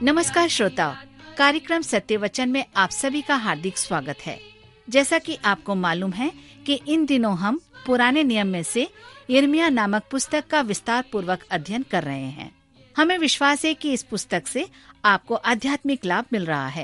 नमस्कार श्रोताओ, कार्यक्रम सत्य वचन में आप सभी का हार्दिक स्वागत है। जैसा कि आपको मालूम है कि इन दिनों हम पुराने नियम में से यिर्मयाह नामक पुस्तक का विस्तार पूर्वक अध्ययन कर रहे हैं। हमें विश्वास है कि इस पुस्तक से आपको आध्यात्मिक लाभ मिल रहा है।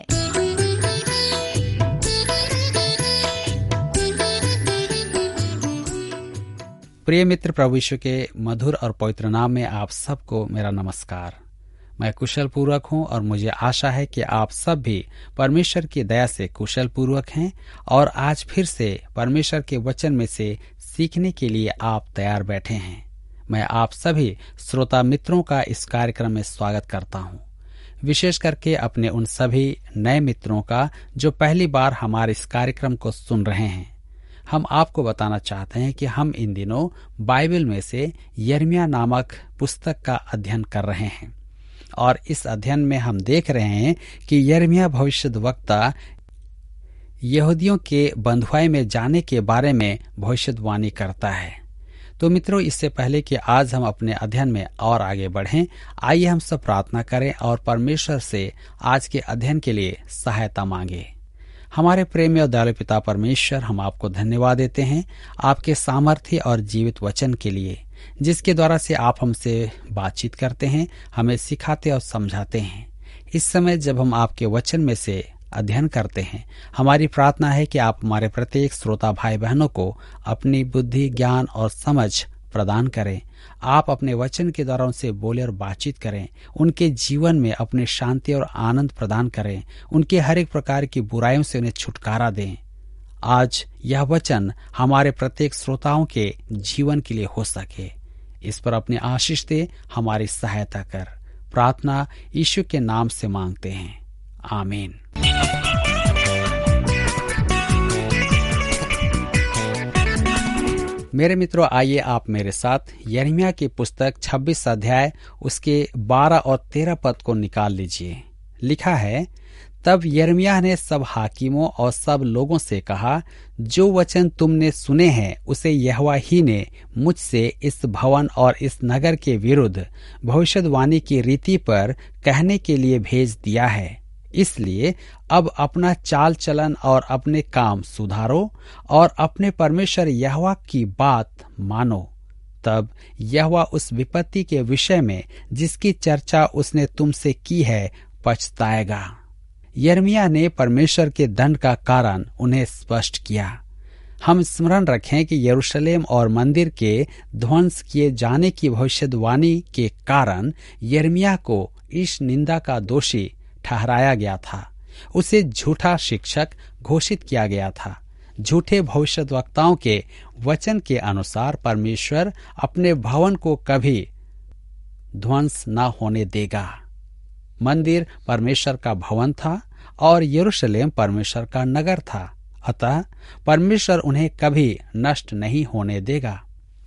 प्रिय मित्र, प्रभु यीशु के मधुर और पवित्र नाम में आप सबको मेरा नमस्कार। मैं कुशल पूर्वक हूँ और मुझे आशा है कि आप सब भी परमेश्वर की दया से कुशल पूर्वक हैं और आज फिर से परमेश्वर के वचन में से सीखने के लिए आप तैयार बैठे हैं। मैं आप सभी श्रोता मित्रों का इस कार्यक्रम में स्वागत करता हूँ, विशेष करके अपने उन सभी नए मित्रों का जो पहली बार हमारे इस कार्यक्रम को सुन रहे हैं। हम आपको बताना चाहते हैं कि हम इन दिनों बाइबल में से यिर्मयाह नामक पुस्तक का अध्ययन कर रहे हैं और इस अध्ययन में हम देख रहे हैं कि यिर्मयाह भविष्यद्वक्ता यहूदियों के बंधुआई में जाने के बारे में भविष्यवाणी करता है। तो मित्रों, इससे पहले कि आज हम अपने अध्ययन में और आगे बढ़ें, आइए हम सब प्रार्थना करें और परमेश्वर से आज के अध्ययन के लिए सहायता मांगे। हमारे प्रेमी और दयालु पिता परमेश्वर, हम आपको धन्यवाद देते हैं आपके सामर्थ्य और जीवित वचन के लिए, जिसके द्वारा से आप हमसे बातचीत करते हैं, हमें सिखाते और समझाते हैं। इस समय जब हम आपके वचन में से अध्ययन करते हैं, हमारी प्रार्थना है कि आप हमारे प्रत्येक श्रोता भाई बहनों को अपनी बुद्धि, ज्ञान और समझ प्रदान करें। आप अपने वचन के द्वारा उनसे बोले और बातचीत करें, उनके जीवन में अपने शांति और आनंद प्रदान करें, उनके हर एक प्रकार की बुराइयों से उन्हें छुटकारा दें। आज यह वचन हमारे प्रत्येक श्रोताओं के जीवन के लिए हो सके, इस पर अपनी आशीष दे, हमारी सहायता कर। प्रार्थना यीशु के नाम से मांगते हैं, आमीन। मेरे मित्रों, आइए आप मेरे साथ यिर्मयाह की पुस्तक 26 अध्याय उसके 12 और 13 पद को निकाल लीजिए। लिखा है, तब यिर्मयाह ने सब हाकिमों और सब लोगों से कहा, जो वचन तुमने सुने हैं उसे यहोवा ही ने मुझसे इस भवन और इस नगर के विरुद्ध भविष्यवाणी की रीति पर कहने के लिए भेज दिया है। इसलिए अब अपना चाल चलन और अपने काम सुधारो और अपने परमेश्वर यहोवा की बात मानो। तब यहोवा उस विपत्ति के विषय में जिसकी चर्चा उसने तुमसे की है पछताएगा। यिर्मयाह ने परमेश्वर के दंड का कारण उन्हें स्पष्ट किया। हम स्मरण रखें कि यरूशलेम और मंदिर के ध्वंस किए जाने की भविष्यवाणी के कारण यिर्मयाह को इस निंदा का दोषी ठहराया गया था। उसे झूठा शिक्षक घोषित किया गया था। झूठे भविष्यद्वक्ताओं के वचन के अनुसार परमेश्वर अपने भवन को कभी ध्वंस न होने देगा। मंदिर परमेश्वर का भवन था और यरूशलेम परमेश्वर का नगर था, अतः परमेश्वर उन्हें कभी नष्ट नहीं होने देगा।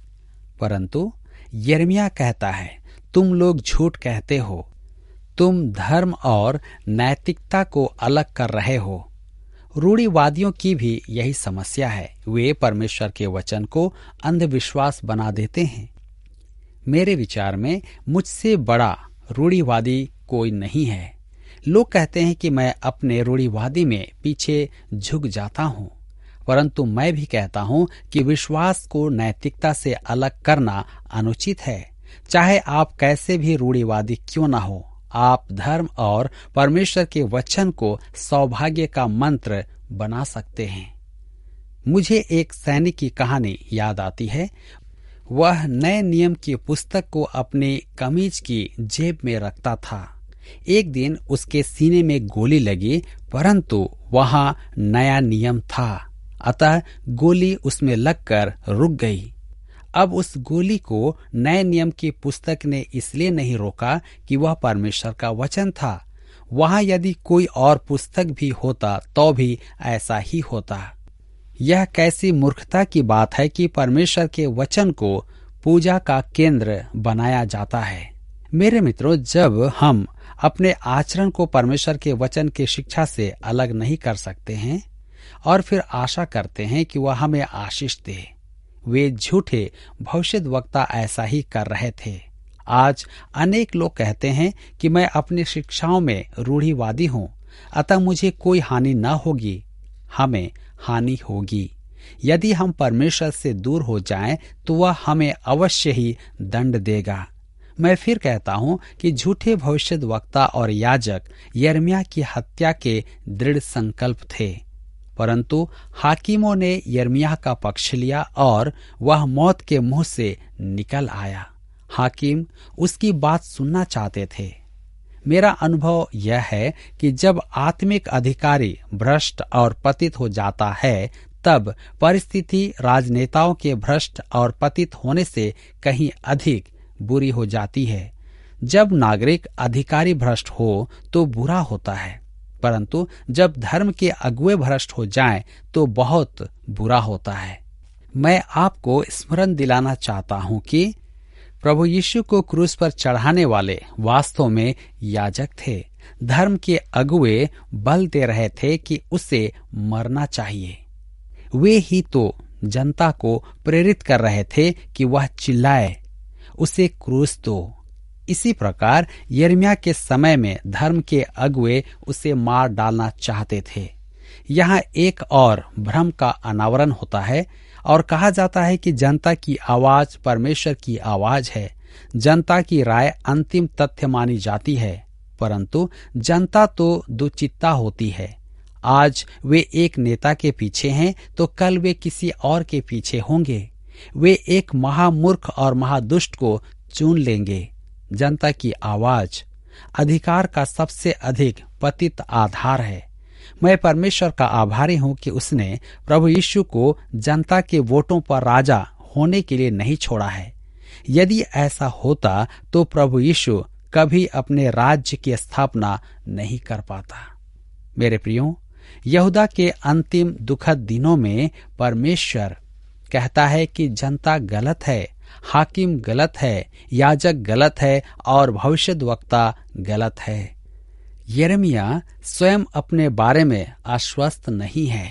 परंतु यिर्मयाह कहता है, तुम लोग झूठ कहते हो, तुम धर्म और नैतिकता को अलग कर रहे हो। रूढ़िवादियों की भी यही समस्या है, वे परमेश्वर के वचन को अंधविश्वास बना देते हैं। मेरे विचार में मुझसे बड़ा रूढ़िवादी कोई नहीं है। लोग कहते हैं कि मैं अपने रूढ़िवादी में पीछे झुक जाता हूँ, परंतु मैं भी कहता हूँ कि विश्वास को नैतिकता से अलग करना अनुचित है। चाहे आप कैसे भी रूढ़िवादी क्यों न हो, आप धर्म और परमेश्वर के वचन को सौभाग्य का मंत्र बना सकते हैं। मुझे एक सैनिक की कहानी याद आती है। वह नए नियम की पुस्तक को अपनी कमीज की जेब में रखता था। एक दिन उसके सीने में गोली लगी, परंतु वहां नया नियम था, अतः गोली उसमें लगकर रुक गई। अब उस गोली को नए नियम की पुस्तक ने इसलिए नहीं रोका कि वह परमेश्वर का वचन था। वहां यदि कोई और पुस्तक भी होता तो भी ऐसा ही होता। यह कैसी मूर्खता की बात है कि परमेश्वर के वचन को पूजा का केंद्र बनाया जाता है। मेरे मित्रों, जब हम अपने आचरण को परमेश्वर के वचन की शिक्षा से अलग नहीं कर सकते हैं और फिर आशा करते हैं कि वह हमें आशीष दे, वे झूठे भविष्यद्वक्ता ऐसा ही कर रहे थे। आज अनेक लोग कहते हैं कि मैं अपनी शिक्षाओं में रूढ़िवादी हूं, अतः मुझे कोई हानि न होगी। हमें हानि होगी। यदि हम परमेश्वर से दूर हो जाएं, तो वह हमें अवश्य ही दंड देगा। मैं फिर कहता हूं कि झूठे भविष्यद्वक्ता और याजक यिर्मयाह की हत्या के दृढ़ संकल्प थे, परंतु हाकिमों ने यिर्मयाह का पक्ष लिया और वह मौत के मुंह से निकल आया। हाकिम उसकी बात सुनना चाहते थे। मेरा अनुभव यह है कि जब आत्मिक अधिकारी भ्रष्ट और पतित हो जाता है, तब परिस्थिति राजनेताओं के भ्रष्ट और पतित होने से कहीं अधिक बुरी हो जाती है। जब नागरिक अधिकारी भ्रष्ट हो तो बुरा होता है, परंतु जब धर्म के अगुवे भ्रष्ट हो जाएं तो बहुत बुरा होता है। मैं आपको स्मरण दिलाना चाहता हूं कि प्रभु यीशु को क्रूस पर चढ़ाने वाले वास्तव में याजक थे। धर्म के अगुवे बल दे रहे थे कि उसे मरना चाहिए। वे ही तो जनता को प्रेरित कर रहे थे कि वह चिल्लाए, उसे क्रूस दो। इसी प्रकार यिर्मयाह के समय में धर्म के अगुवे उसे मार डालना चाहते थे। यहाँ एक और भ्रम का अनावरण होता है और कहा जाता है कि जनता की आवाज परमेश्वर की आवाज है। जनता की राय अंतिम तथ्य मानी जाती है, परंतु जनता तो दुचित्ता होती है। आज वे एक नेता के पीछे हैं तो कल वे किसी और के पीछे होंगे। वे एक महामूर्ख और महादुष्ट को चुन लेंगे। जनता की आवाज अधिकार का सबसे अधिक पतित आधार है। मैं परमेश्वर का आभारी हूं कि उसने प्रभु यीशु को जनता के वोटों पर राजा होने के लिए नहीं छोड़ा है। यदि ऐसा होता तो प्रभु यीशु कभी अपने राज्य की स्थापना नहीं कर पाता। मेरे प्रियो, यहूदा के अंतिम दुखद दिनों में परमेश्वर कहता है कि जनता गलत है, हाकिम गलत है, याजक गलत है और भविष्यद्वक्ता गलत है। यिर्मयाह स्वयं अपने बारे में आश्वस्त नहीं है,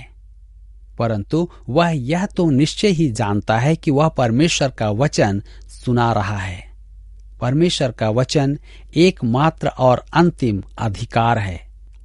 परंतु वह यह तो निश्चय ही जानता है कि वह परमेश्वर का वचन सुना रहा है। परमेश्वर का वचन एकमात्र और अंतिम अधिकार है।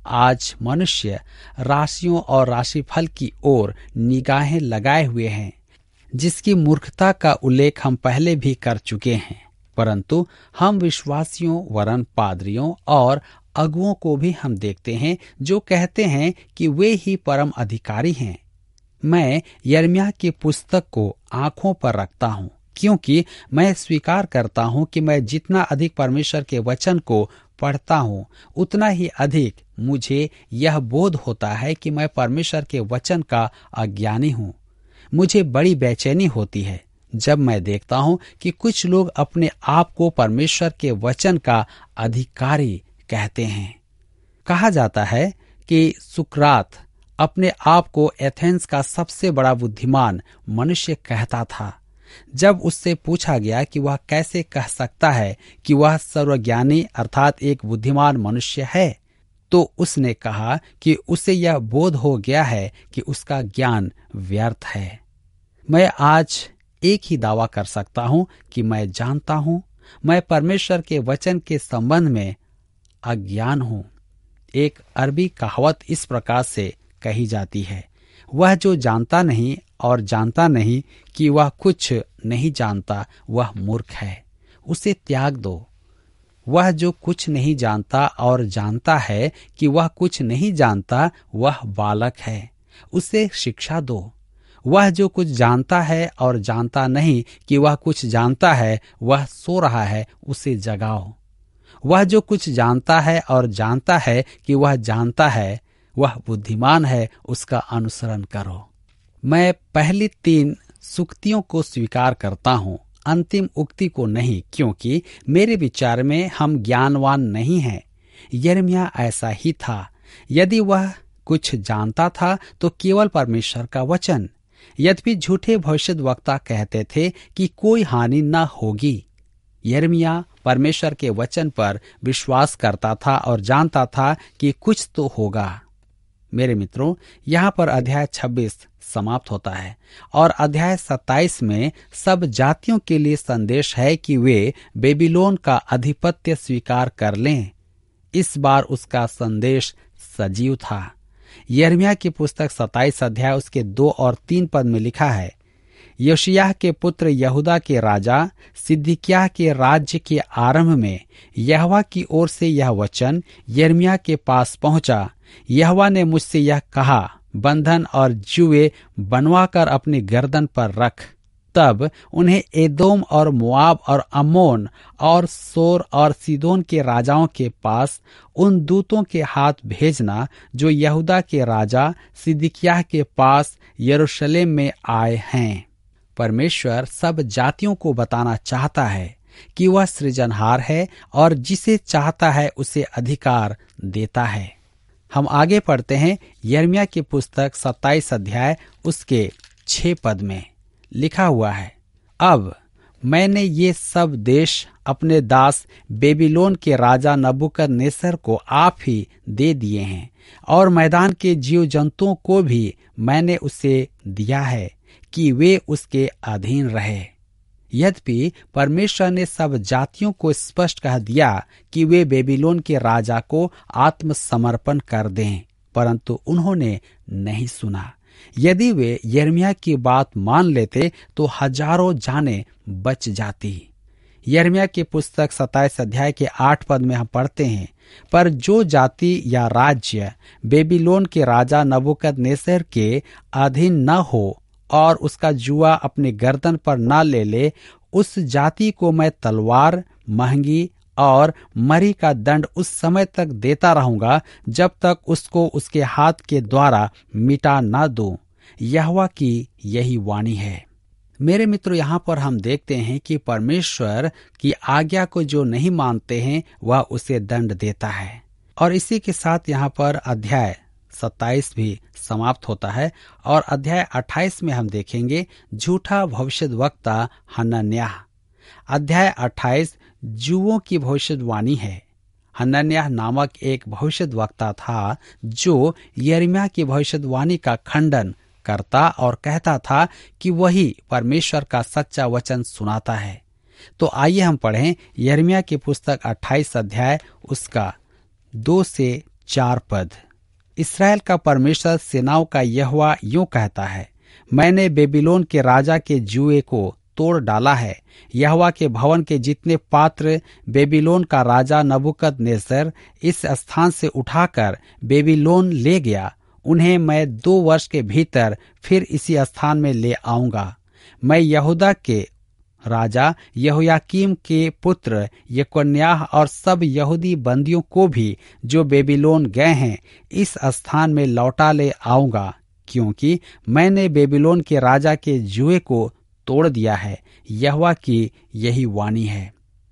आज मनुष्य राशियों और राशिफल की ओर निगाहें लगाए हुए हैं, जिसकी मूर्खता का उल्लेख हम पहले भी कर चुके हैं, परंतु हम विश्वासियों वरन पादरियों और अगुओं को भी हम देखते हैं जो कहते हैं कि वे ही परम अधिकारी हैं। मैं यिर्मयाह की पुस्तक को आंखों पर रखता हूं, क्योंकि मैं स्वीकार करता हूं कि मैं जितना अधिक परमेश्वर के वचन को पढ़ता हूं, उतना ही अधिक मुझे यह बोध होता है कि मैं परमेश्वर के वचन का अज्ञानी हूं। मुझे बड़ी बेचैनी होती है जब मैं देखता हूं कि कुछ लोग अपने आप को परमेश्वर के वचन का अधिकारी कहते हैं। कहा जाता है कि सुकरात अपने आप को एथेंस का सबसे बड़ा बुद्धिमान मनुष्य कहता था। जब उससे पूछा गया कि वह कैसे कह सकता है कि वह सर्वज्ञानी अर्थात एक बुद्धिमान मनुष्य है, तो उसने कहा कि उसे यह बोध हो गया है कि उसका ज्ञान व्यर्थ है। मैं आज एक ही दावा कर सकता हूं कि मैं जानता हूं, मैं परमेश्वर के वचन के संबंध में अज्ञान हूं। एक अरबी कहावत इस प्रकार से कही जाती है, वह जो जानता नहीं और जानता नहीं कि वह कुछ नहीं जानता, वह मूर्ख है, उसे त्याग दो। वह जो कुछ नहीं जानता और जानता है कि वह कुछ नहीं जानता, वह बालक है, उसे शिक्षा दो। वह जो कुछ जानता है और जानता नहीं कि वह कुछ जानता है, वह सो रहा है, उसे जगाओ। वह जो कुछ जानता है और जानता है कि वह जानता है, वह बुद्धिमान है, उसका अनुसरण करो। मैं पहली 3 सूक्तियों को स्वीकार करता हूँ, अंतिम उक्ति को नहीं, क्योंकि मेरे विचार में हम ज्ञानवान नहीं हैं। यिर्मयाह ऐसा ही था। यदि वह कुछ जानता था तो केवल परमेश्वर का वचन। यद्यपि झूठे भविष्यद्वक्ता कहते थे कि कोई हानि न होगी, यिर्मयाह परमेश्वर के वचन पर विश्वास करता था और जानता था कि कुछ तो होगा। मेरे मित्रों, यहाँ पर अध्याय 26 समाप्त होता है और अध्याय 27 में सब जातियों के लिए संदेश है कि वे बेबीलोन का अधिपत्य स्वीकार कर लें। इस बार उसका संदेश सजीव था। यिर्मयाह की पुस्तक 27 अध्याय उसके 2 और 3 पद में लिखा है, योशिय्याह के पुत्र यहूदा के राजा सिदकिय्याह के राज्य के आरंभ में यहोवा की ओर से यह वचन यिर्मयाह के पास पहुंचा। यहोवा ने मुझसे यह कहा, बंधन और जुए बनवाकर अपनी गर्दन पर रख। तब उन्हें एदोम और मोआब और अम्मोन और सोर और सीदोन के राजाओं के पास उन दूतों के हाथ भेजना जो यहूदा के राजा सिदकिय्याह के पास यरूशलेम में आए हैं। परमेश्वर सब जातियों को बताना चाहता है कि वह सृजनहार है और जिसे चाहता है उसे अधिकार देता है। हम आगे पढ़ते हैं। यिर्मयाह की पुस्तक 27 अध्याय उसके 6 पद में लिखा हुआ है, अब मैंने ये सब देश अपने दास बेबीलोन के राजा नबूकदनेस्सर को आप ही दे दिए हैं और मैदान के जीव जंतुओं को भी मैंने उसे दिया है कि वे उसके अधीन रहे। यद्यपि परमेश्वर ने सब जातियों को स्पष्ट कह दिया कि वे बेबीलोन के राजा को आत्मसमर्पण कर दें, परंतु उन्होंने नहीं सुना। यदि वे यिर्मयाह की बात मान लेते तो हजारों जानें बच जाती। यिर्मयाह की पुस्तक 27 अध्याय के 8 पद में हम पढ़ते हैं, पर जो जाति या राज्य बेबीलोन के राजा नबूकदनेस्सर के अधीन न हो और उसका जुआ अपने गर्दन पर न ले ले, उस जाति को मैं तलवार, महंगी और मरी का दंड उस समय तक देता रहूंगा जब तक उसको उसके हाथ के द्वारा मिटा न दूं। यहोवा की यही वाणी है। मेरे मित्रों, यहाँ पर हम देखते हैं कि परमेश्वर की आज्ञा को जो नहीं मानते हैं वह उसे दंड देता है। और इसी के साथ यहाँ पर अध्याय 27 भी समाप्त होता है और अध्याय 28 में हम देखेंगे झूठा भविष्यद्वक्ता हनन्याह। अध्याय 28 जुओं की भविष्यवाणी है। हनन्याह नामक एक भविष्यद्वक्ता था जो यिर्मयाह की भविष्यवाणी का खंडन करता और कहता था कि वही परमेश्वर का सच्चा वचन सुनाता है। तो आइए हम पढ़ें यिर्मयाह की पुस्तक 28 अध्याय उसका 2 से 4 पद। इस्राएल का परमेश्वर सेनाओं का यहोवा यूं कहता है, मैंने बेबीलोन के राजा के जुए को तोड़ डाला है। यहोवा के भवन के जितने पात्र बेबीलोन का राजा नबूकदनेस्सर इस स्थान से उठाकर बेबीलोन ले गया, उन्हें मैं 2 वर्ष के भीतर फिर इसी स्थान में ले आऊंगा। मैं यहूदा के राजा यहोयाकीम के पुत्र यकोन्याह और सब यहूदी बंदियों को भी जो बेबीलोन गए हैं इस स्थान में लौटा ले आऊंगा, क्योंकि मैंने बेबीलोन के राजा के जुए को तोड़ दिया है। यहोवा की यही वाणी है।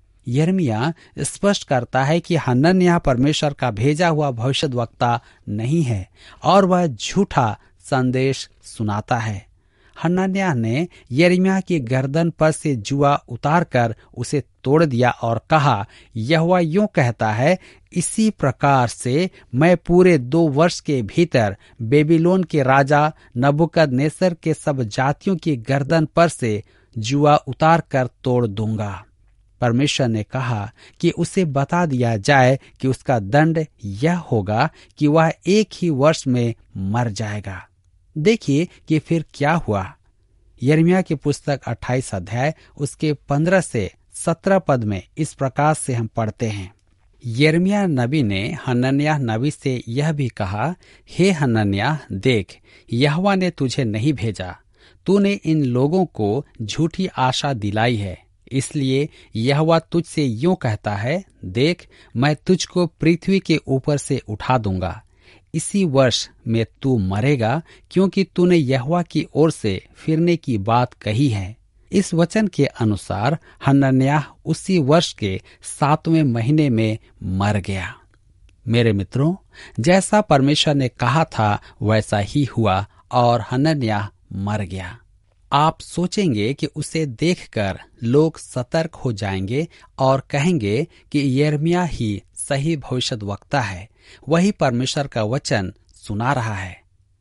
यिर्मयाह स्पष्ट करता है कि हनन्याह परमेश्वर का भेजा हुआ भविष्यद्वक्ता नहीं है और वह झूठा संदेश सुनाता है। हनन्याह ने यिर्मयाह की गर्दन पर से जुआ उतारकर उसे तोड़ दिया और कहा, यहोवा यूं कहता है, इसी प्रकार से मैं पूरे 2 वर्ष के भीतर बेबीलोन के राजा नबूकदनेस्सर के सब जातियों की गर्दन पर से जुआ उतार कर तोड़ दूंगा। परमेश्वर ने कहा कि उसे बता दिया जाए कि उसका दंड यह होगा कि वह एक ही वर्ष में मर जाएगा। देखिए कि फिर क्या हुआ। यिर्मयाह की पुस्तक 28 अध्याय उसके 15 से 17 पद में इस प्रकार से हम पढ़ते हैं, यिर्मयाह नबी ने हनन्याह नबी से यह भी कहा, हे हनन्याह, देख, यहोवा ने तुझे नहीं भेजा। तूने इन लोगों को झूठी आशा दिलाई है, इसलिए यहोवा तुझसे यूं कहता है, देख, मैं तुझको पृथ्वी के ऊपर से उठा दूंगा। इसी वर्ष में तू मरेगा, क्योंकि तूने यहोवा की ओर से फिरने की बात कही है। इस वचन के अनुसार हनन्याह उसी वर्ष के 7वें महीने में मर गया। मेरे मित्रों, जैसा परमेश्वर ने कहा था वैसा ही हुआ और हनन्याह मर गया। आप सोचेंगे कि उसे देखकर लोग सतर्क हो जाएंगे और कहेंगे कि यिर्मयाह ही सही भविष्यद्वक्ता है, वही परमेश्वर का वचन सुना रहा है,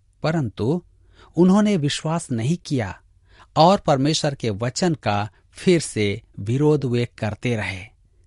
परंतु उन्होंने विश्वास नहीं किया और परमेश्वर के वचन का फिर से विरोध वे करते रहे।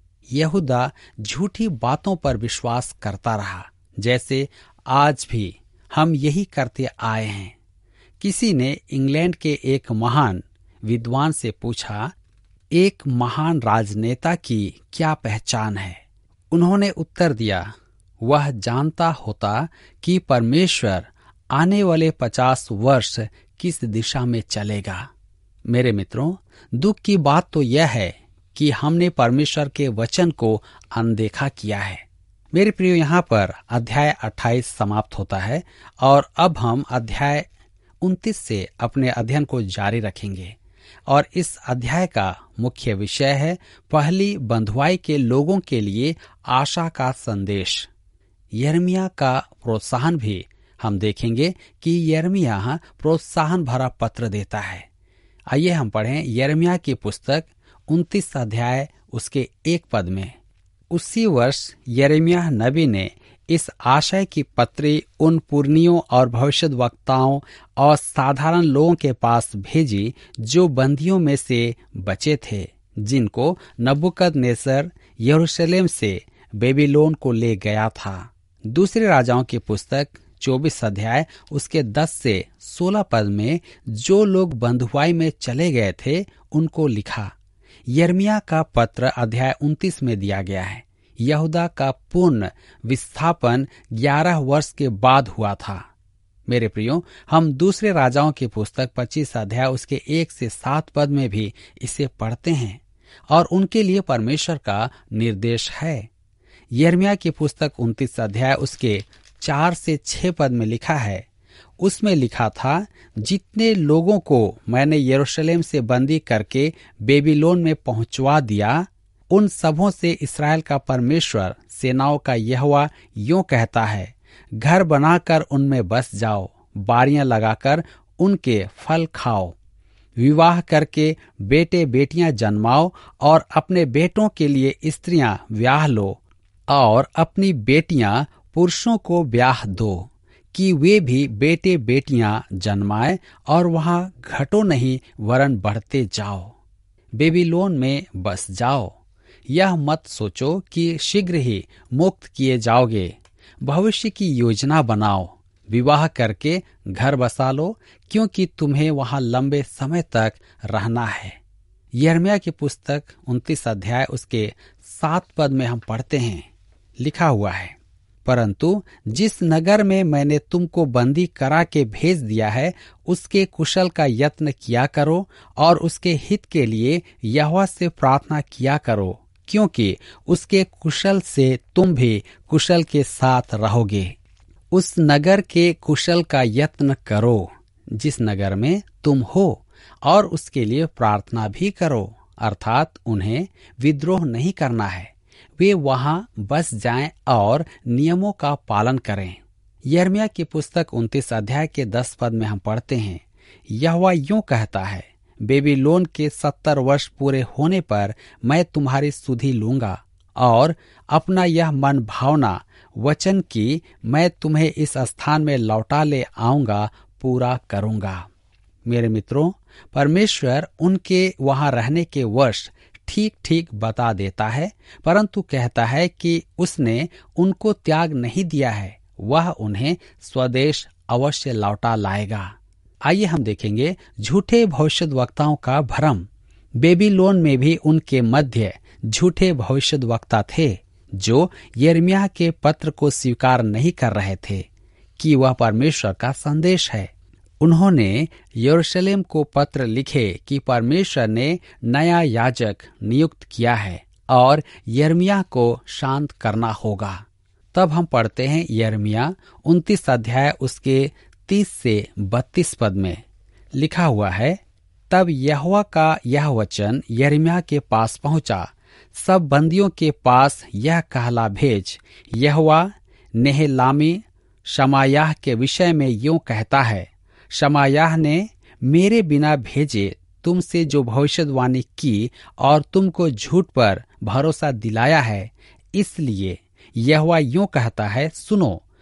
यहूदा झूठी बातों पर विश्वास करता रहा, जैसे आज भी हम यही करते आए हैं। किसी ने इंग्लैंड के एक महान विद्वान से पूछा, एक महान राजनेता की क्या पहचान है? उन्होंने उत्तर दिया, वह जानता होता कि परमेश्वर आने वाले 50 वर्ष किस दिशा में चलेगा। मेरे मित्रों, दुख की बात तो यह है कि हमने परमेश्वर के वचन को अनदेखा किया है। मेरे प्रियो, यहाँ पर अध्याय 28 समाप्त होता है और अब हम अध्याय 29 से अपने अध्ययन को जारी रखेंगे। और इस अध्याय का मुख्य विषय है पहली बंधुआई के लोगों के लिए आशा का संदेश। यिर्मयाह का प्रोत्साहन भी हम देखेंगे कि यिर्मयाह प्रोत्साहन भरा पत्र देता है। आइए हम पढ़ें यिर्मयाह की पुस्तक 29 अध्याय उसके 1 पद में। उसी वर्ष यिर्मयाह नबी ने इस आशय की पत्री उन पुरनियों और भविष्यद्वक्ताओं और साधारण लोगों के पास भेजी जो बंदियों में से बचे थे, जिनको नबूकदनेस्सर यरूशलेम से बेबीलोन को ले गया था। दूसरे राजाओं की पुस्तक 24 अध्याय उसके 10 से 16 पद में जो लोग बंधुआई में चले गए थे उनको लिखा। यिर्मयाह का पत्र अध्याय 29 में दिया गया है। यहूदा का पूर्ण विस्थापन 11 वर्ष के बाद हुआ था। मेरे प्रियो, हम दूसरे राजाओं की पुस्तक 25 अध्याय उसके 1 से 7 पद में भी इसे पढ़ते हैं और उनके लिए परमेश्वर का निर्देश है। यिर्मयाह की पुस्तक 29 अध्याय उसके 4 से 6 पद में लिखा है, उसमें लिखा था, जितने लोगों को मैंने यरूशलेम से बंदी करके बेबीलोन में पहुंचवा दिया, उन सबों से इस्राएल का परमेश्वर सेनाओं का यहोवा यूं कहता है, घर बनाकर उनमें बस जाओ, बारियां लगाकर उनके फल खाओ, विवाह करके बेटे बेटियां जन्माओ और अपने बेटों के लिए स्त्रियां ब्याह लो और अपनी बेटियां पुरुषों को ब्याह दो, कि वे भी बेटे बेटियां जन्माए और वहां घटो नहीं वरन बढ़ते जाओ, बेबीलोन में बस जाओ। यह मत सोचो कि शीघ्र ही मुक्त किए जाओगे। भविष्य की योजना बनाओ, विवाह करके घर बसा लो, क्योंकि तुम्हें वहां लंबे समय तक रहना है। यिर्मयाह की पुस्तक 29 अध्याय उसके 7 पद में हम पढ़ते हैं, लिखा हुआ है, परंतु जिस नगर में मैंने तुमको बंदी करा के भेज दिया है, उसके कुशल का यत्न किया करो और उसके हित के लिए यहोवा से प्रार्थना किया करो, क्योंकि उसके कुशल से तुम भी कुशल के साथ रहोगे। उस नगर के कुशल का यत्न करो जिस नगर में तुम हो, और उसके लिए प्रार्थना भी करो, अर्थात उन्हें विद्रोह नहीं करना है। वे वहां बस जाएं और नियमों का पालन करें। यिर्मयाह की पुस्तक 29 अध्याय के 10 पद में हम पढ़ते हैं, यहोवा यूं कहता है, बेबीलोन के 70 वर्ष पूरे होने पर मैं तुम्हारी सुधि लूंगा और अपना यह मन भावना वचन की मैं तुम्हें इस स्थान में लौटा ले आऊंगा पूरा करूंगा। मेरे मित्रों, परमेश्वर उनके वहां रहने के वर्ष ठीक ठीक बता देता है, परंतु कहता है कि उसने उनको त्याग नहीं दिया है, वह उन्हें स्वदेश अवश्य लौटा लाएगा। आइए हम देखेंगे झूठे भविष्यद्वक्ताओं का भ्रम। बेबीलोन में भी उनके मध्य झूठे भविष्यद्वक्ता थे जो यिर्मयाह के पत्र को स्वीकार नहीं कर रहे थे कि वह परमेश्वर का संदेश है। उन्होंने यरूशलेम को पत्र लिखे कि परमेश्वर ने नया याजक नियुक्त किया है और यिर्मयाह को शांत करना होगा। तब हम पढ़ते हैं यिर्मयाह 29 अध्याय उसके 30 से 32 पद में लिखा हुआ है, तब यहोवा का यह वचन यिर्मयाह के पास पहुंचा, सब बंदियों के पास यह कहला भेज, यहोवा नेहलामी शमायाह के विषय में यूं कहता है, शमायाह ने मेरे बिना भेजे तुमसे जो भविष्यवाणी की और तुमको झूठ पर भरोसा दिलाया है, इसलिए यहोवा यूं कहता है, सुनो,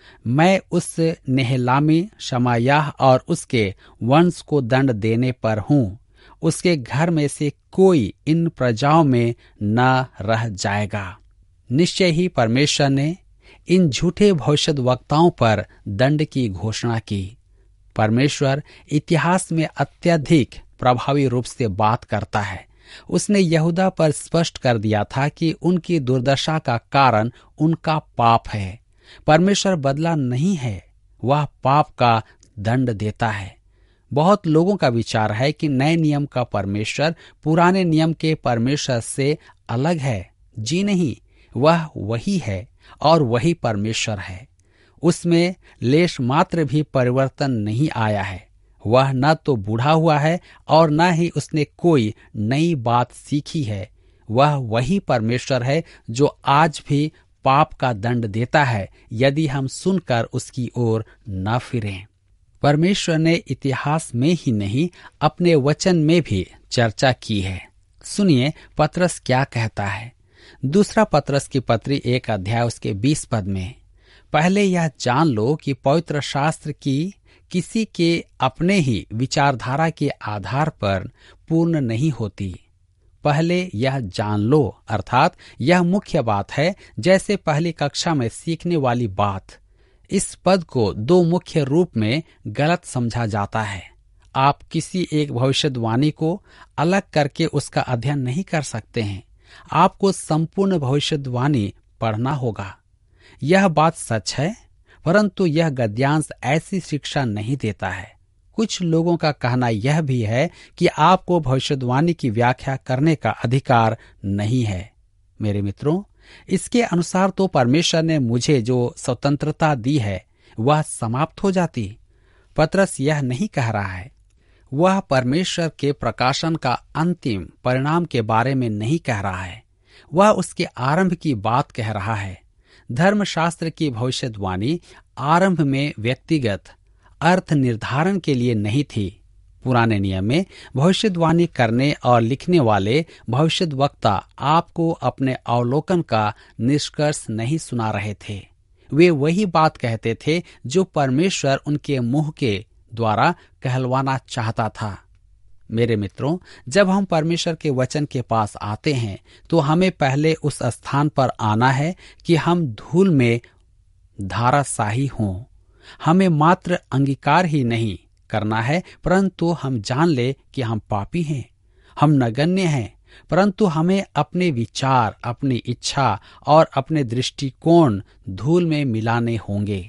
मैं उस नेहलामी शमायाह और उसके वंश को दंड देने पर हूँ। उसके घर में से कोई इन प्रजाओं में न रह जाएगा। निश्चय ही परमेश्वर ने इन झूठे भविष्यद्वक्ताओं पर दंड की घोषणा की। परमेश्वर इतिहास में अत्यधिक प्रभावी रूप से बात करता है। उसने यहूदा पर स्पष्ट कर दिया था कि उनकी दुर्दशा का कारण उनका पाप है। परमेश्वर बदला नहीं है, वह पाप का दंड देता है। बहुत लोगों का विचार है कि नए नियम का परमेश्वर पुराने नियम के परमेश्वर से अलग है। जी नहीं, वह वही है और वही परमेश्वर है। उसमें लेश मात्र भी परिवर्तन नहीं आया है। वह न तो बूढ़ा हुआ है और न ही उसने कोई नई बात सीखी है। वह वही परमेश्वर है जो आज भी पाप का दंड देता है यदि हम सुनकर उसकी ओर न फिरें। परमेश्वर ने इतिहास में ही नहीं अपने वचन में भी चर्चा की है। सुनिए पतरस क्या कहता है। दूसरा पतरस की पत्री 1 अध्याय उसके 20 पद में, पहले यह जान लो कि पवित्र शास्त्र की किसी के अपने ही विचारधारा के आधार पर पूर्ण नहीं होती। पहले यह जान लो अर्थात यह मुख्य बात है, जैसे पहली कक्षा में सीखने वाली बात। इस पद को दो मुख्य रूप में गलत समझा जाता है। आप किसी एक भविष्यवाणी को अलग करके उसका अध्ययन नहीं कर सकते हैं। आपको संपूर्ण भविष्यवाणी पढ़ना होगा। यह बात सच है, परंतु यह गद्यांश ऐसी शिक्षा नहीं देता है। कुछ लोगों का कहना यह भी है कि आपको भविष्यवाणी की व्याख्या करने का अधिकार नहीं है। मेरे मित्रों, इसके अनुसार तो परमेश्वर ने मुझे जो स्वतंत्रता दी है वह समाप्त हो जाती। पतरस यह नहीं कह रहा है। वह परमेश्वर के प्रकाशन का अंतिम परिणाम के बारे में नहीं कह रहा है। वह उसके आरंभ की बात कह रहा है। धर्मशास्त्र की भविष्यवाणी आरंभ में व्यक्तिगत अर्थ निर्धारण के लिए नहीं थी। पुराने नियम में भविष्यवाणी करने और लिखने वाले भविष्यद्वक्ता आपको अपने अवलोकन का निष्कर्ष नहीं सुना रहे थे। वे वही बात कहते थे जो परमेश्वर उनके मुंह के द्वारा कहलवाना चाहता था। मेरे मित्रों, जब हम परमेश्वर के वचन के पास आते हैं तो हमें पहले उस स्थान पर आना है कि हम धूल में धाराशाही हों। हमें मात्र अंगीकार ही नहीं करना है, परंतु हम जान ले कि हम पापी हैं, हम नगण्य हैं, परंतु हमें अपने विचार, अपनी इच्छा और अपने दृष्टिकोण धूल में मिलाने होंगे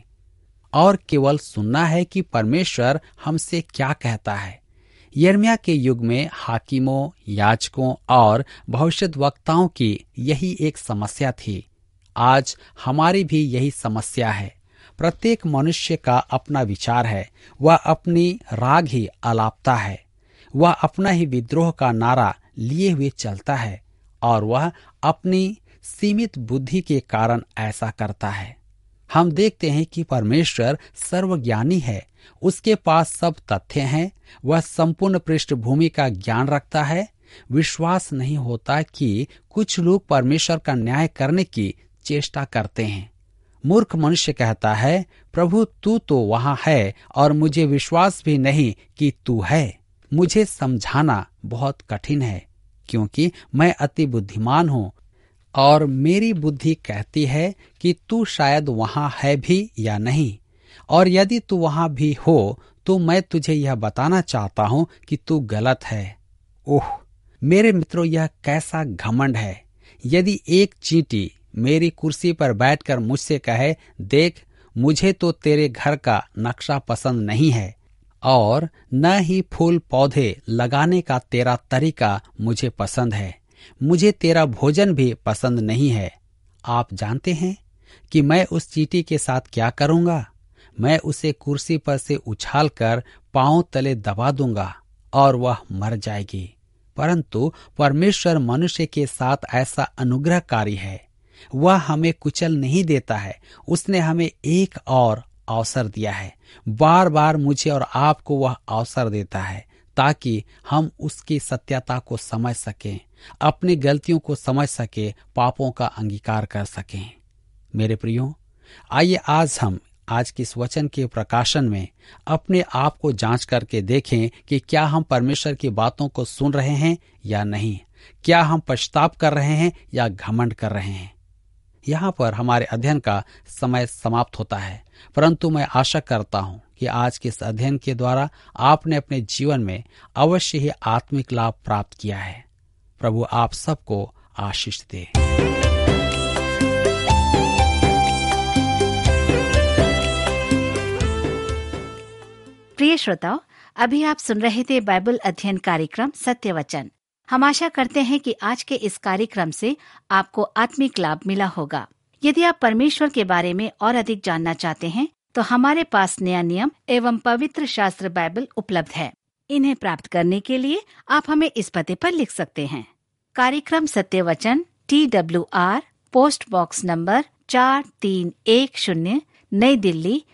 और केवल सुनना है कि परमेश्वर हमसे क्या कहता है। यिर्मयाह के युग में हाकिमों, याजकों और भविष्यद्वक्ताओं की यही एक समस्या थी। आज हमारी भी यही समस्या है। प्रत्येक मनुष्य का अपना विचार है। वह अपनी राग ही आलापता है। वह अपना ही विद्रोह का नारा लिए हुए चलता है और वह अपनी सीमित बुद्धि के कारण ऐसा करता है। हम देखते हैं कि परमेश्वर सर्वज्ञानी है। उसके पास सब तथ्य हैं। वह संपूर्ण पृष्ठभूमि का ज्ञान रखता है। विश्वास नहीं होता कि कुछ लोग परमेश्वर का न्याय करने की चेष्टा करते हैं। मूर्ख मनुष्य कहता है, प्रभु तू तो वहां है और मुझे विश्वास भी नहीं कि तू है। मुझे समझाना बहुत कठिन है, क्योंकि मैं अति बुद्धिमान हूँ और मेरी बुद्धि कहती है कि तू शायद वहां है भी या नहीं, और यदि तू वहां भी हो तो मैं तुझे यह बताना चाहता हूँ कि तू गलत है। ओह मेरे मित्रों, यह कैसा घमंड है। यदि एक चींटी मेरी कुर्सी पर बैठकर मुझसे कहे, देख मुझे तो तेरे घर का नक्शा पसंद नहीं है और न ही फूल पौधे लगाने का तेरा तरीका मुझे पसंद है, मुझे तेरा भोजन भी पसंद नहीं है, आप जानते हैं कि मैं उस चींटी के साथ क्या करूंगा? मैं उसे कुर्सी पर से उछालकर पांव तले दबा दूंगा और वह मर जाएगी। परंतु परमेश्वर मनुष्य के साथ ऐसा अनुग्रहकारी है। वह हमें कुचल नहीं देता है। उसने हमें एक और अवसर दिया है। बार बार मुझे और आपको वह अवसर देता है ताकि हम उसकी सत्यता को समझ सकें, अपनी गलतियों को समझ सकें, पापों का अंगीकार कर सकें। मेरे प्रियो, आइए आज हम आज के इस वचन के प्रकाशन में अपने आप को जांच करके देखें कि क्या हम परमेश्वर की बातों को सुन रहे हैं या नहीं, क्या हम पश्चाताप कर रहे हैं या घमंड कर रहे हैं। यहाँ पर हमारे अध्ययन का समय समाप्त होता है, परंतु मैं आशा करता हूँ कि आज के इस अध्ययन के द्वारा आपने अपने जीवन में अवश्य ही आत्मिक लाभ प्राप्त किया है। प्रभु आप सबको आशीष दे। प्रिय श्रोताओ, अभी आप सुन रहे थे बाइबल अध्ययन कार्यक्रम सत्य वचन। हम आशा करते हैं कि आज के इस कार्यक्रम से आपको आत्मिक लाभ मिला होगा। यदि आप परमेश्वर के बारे में और अधिक जानना चाहते हैं तो हमारे पास नया नियम एवं पवित्र शास्त्र बाइबल उपलब्ध है। इन्हें प्राप्त करने के लिए आप हमें इस पते पर लिख सकते हैं। कार्यक्रम Satya Vachan, TWR, post box number 4310, नई दिल्ली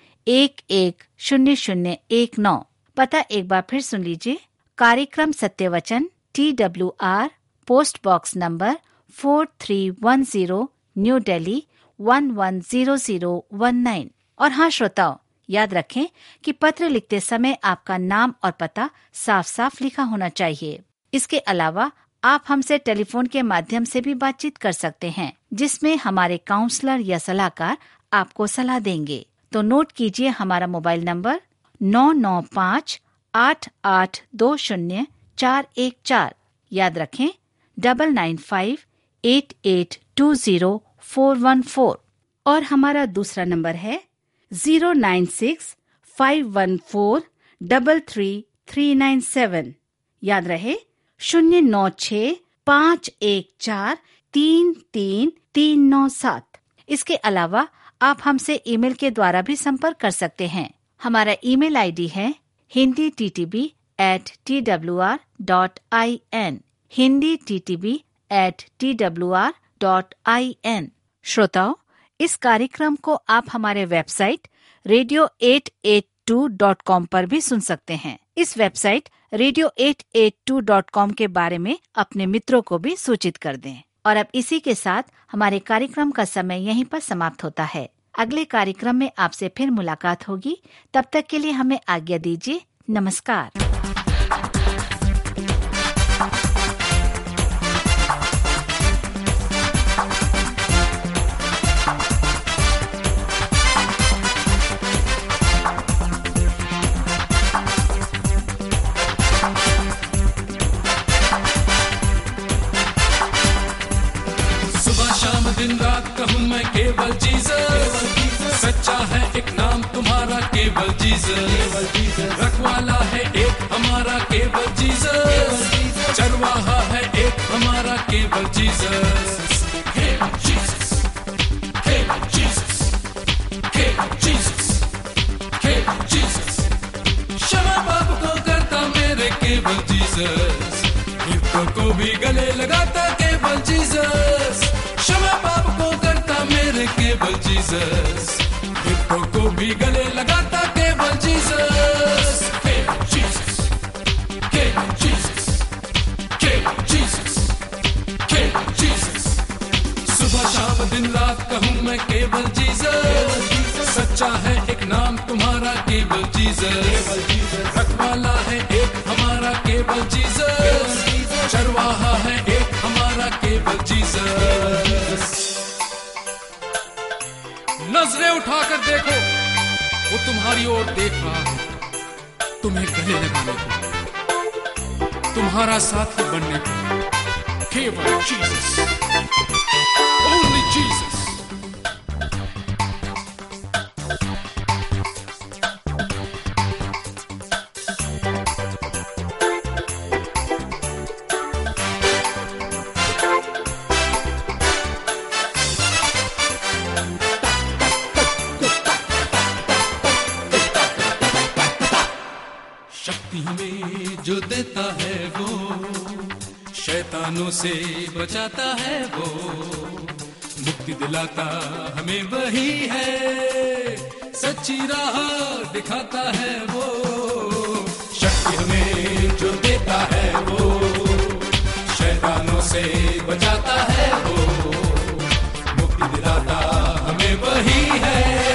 110019। पता एक बार फिर सुन लीजिए। कार्यक्रम Satya Vachan, TWR, post box number 4310, New Delhi 110019। और हाँ श्रोताओ, याद रखें कि पत्र लिखते समय आपका नाम और पता साफ साफ लिखा होना चाहिए। इसके अलावा आप हमसे टेलीफोन के माध्यम से भी बातचीत कर सकते हैं, जिसमें हमारे काउंसलर या सलाहकार आपको सलाह देंगे। तो नोट कीजिए हमारा मोबाइल नंबर 9958820414। याद रखें 9958820414। और हमारा दूसरा नंबर है 09651433397। याद रहे 09651433397। इसके अलावा आप हमसे ईमेल के द्वारा भी संपर्क कर सकते हैं। हमारा ईमेल आईडी है hinditb@twr.in, hinditb@twr.in। श्रोताओ, इस कार्यक्रम को आप हमारे वेबसाइट radio882.com पर भी सुन सकते हैं। इस वेबसाइट radio882.com के बारे में अपने मित्रों को भी सूचित कर दें। और अब इसी के साथ हमारे कार्यक्रम का समय यहीं पर समाप्त होता है। अगले कार्यक्रम में आपसे फिर मुलाकात होगी। तब तक के लिए हमें आज्ञा दीजिए। नमस्कार। दिन रात कहूँ मैं केवल जीसस, सच्चा है एक नाम तुम्हारा केवल जीसस, रखवाला है एक हमारा केवल जीसस, चरवाहा है एक हमारा केवल जीसस, केवल जीसस, केवल जीसस, केवल जीसस, केवल जीसस, क्षमा पाप को करता मेरे केवल जीसस, हितों को भी गले लगाता केवल जीसस, क्षमा पाप को करता मेरे केवल जीसस, हितों को भी गले लगाता केवल जीसस, केवल जीसस, केवल जीसस, केवल जीसस, केवल जीसस, सुबह शाम दिन रात कहूँ मैं केवल जीसस, सच्चा है एक नाम तुम्हारा केवल जीसस, रखवाला है एक हमारा केवल जीसस, चरवाहा है एक हमारा केवल जीसस। नजरें उठाकर देखो, वो तुम्हारी ओर देख रहा है, तुम्हें गले लगाने को, तुम्हारा साथी बनने को, केवल जीसस, ओनली जीसस। जो देता है वो, शैतानों से बचाता है वो, मुक्ति दिलाता हमें वही है, सच्ची राह दिखाता है वो, शक्ति हमें जो देता है वो, शैतानों से बचाता है वो, मुक्ति दिलाता हमें वही है।